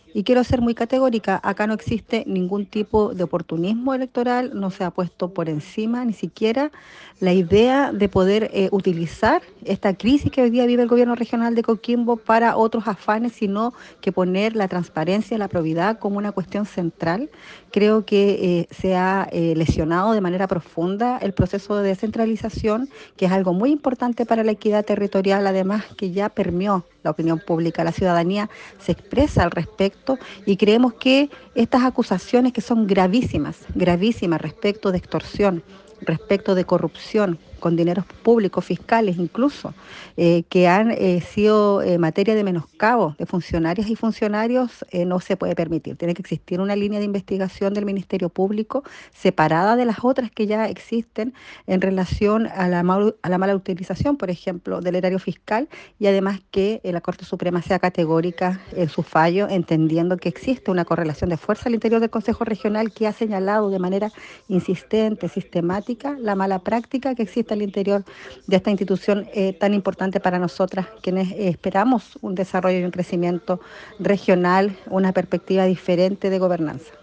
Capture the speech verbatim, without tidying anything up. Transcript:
Y quiero ser muy categórica, acá no existe ningún tipo de oportunismo electoral, no se ha puesto por encima ni siquiera la idea de poder eh, utilizar esta crisis que hoy día vive el gobierno regional de Coquimbo para otros afanes, sino que poner la transparencia y la probidad como una cuestión central. Creo que eh, se ha eh, lesionado de manera profunda el proceso de descentralización, que es algo muy importante para la equidad territorial, además que ya permeó la opinión pública, la ciudadanía se expresa al respecto y creemos que estas acusaciones que son gravísimas, gravísimas respecto de extorsión, respecto de corrupción con dineros públicos, fiscales incluso, eh, que han eh, sido eh, materia de menoscabo de funcionarias y funcionarios, eh, no se puede permitir. Tiene que existir una línea de investigación del Ministerio Público separada de las otras que ya existen en relación a la, mal, a la mala utilización, por ejemplo, del erario fiscal, y además que eh, la Corte Suprema sea categórica en su fallo, entendiendo que existe una correlación de fuerza al interior del Consejo Regional que ha señalado de manera insistente, sistemática, la mala práctica que existe al interior de esta institución eh, tan importante para nosotras, quienes eh, esperamos un desarrollo y un crecimiento regional, una perspectiva diferente de gobernanza.